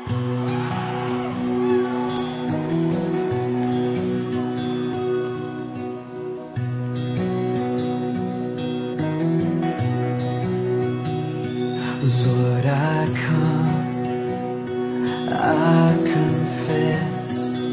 Lord, I come, I confess,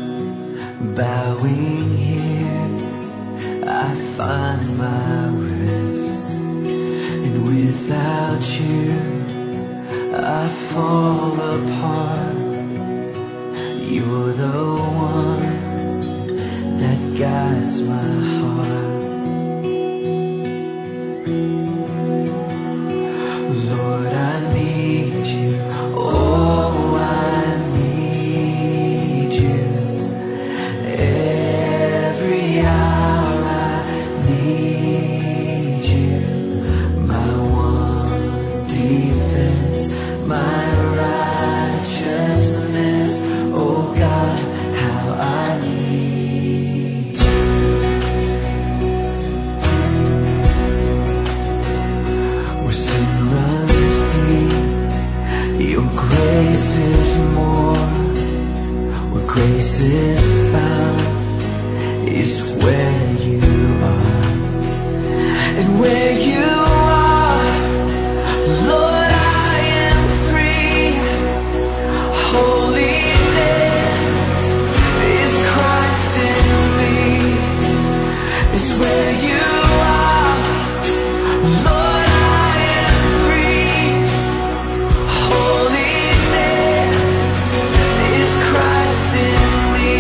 bowing here, I find my rest. And without you, I fall apart. You're the one that guides my heart. Lord, I need you, oh, I need you. Every hour I need you. My one defense, my righteousness, oh God, how I need you. Where sin runs deep, your grace is more. Where grace is found is where you are. And where you are, Lord, I am free. Holiness is Christ in me. It's where you are, Lord, I am free. Holiness is Christ in me.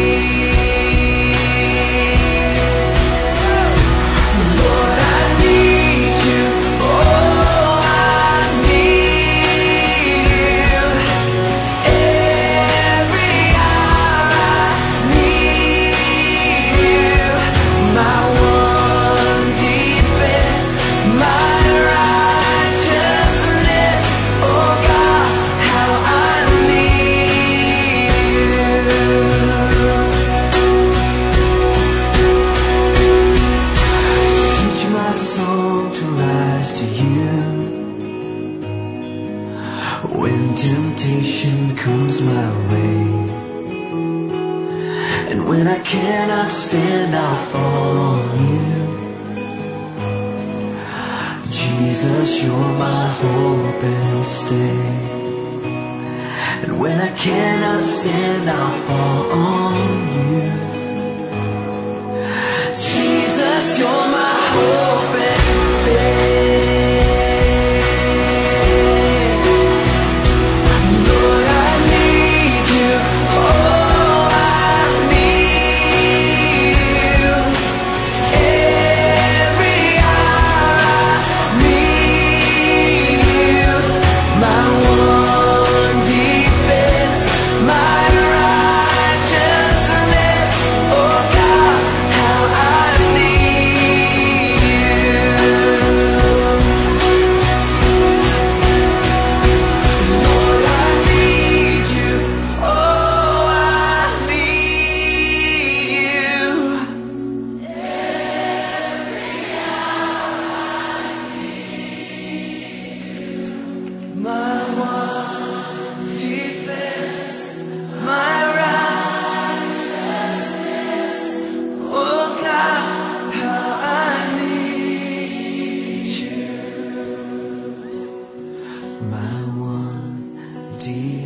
Lord, I need you, oh, I need you. Every hour I need you. My one defense, my righteousness, oh God, how I need you. Teach my soul to rise to you. When temptation comes my way, and when I cannot stand, I'll fall on you. Jesus, you're my hope and stay. And when I cannot stand, I'll fall on you. Jesus, you're my hope and stay. Lord, I need you, oh, I need you. Every hour I need you. My one defense, my righteousness, oh God, how I need you. Lord, I need you, oh, I need you. My one defense, my righteousness, oh God, how I need you. My one defense.